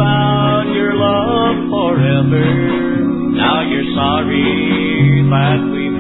vowed your love forever. Now you're sorry that we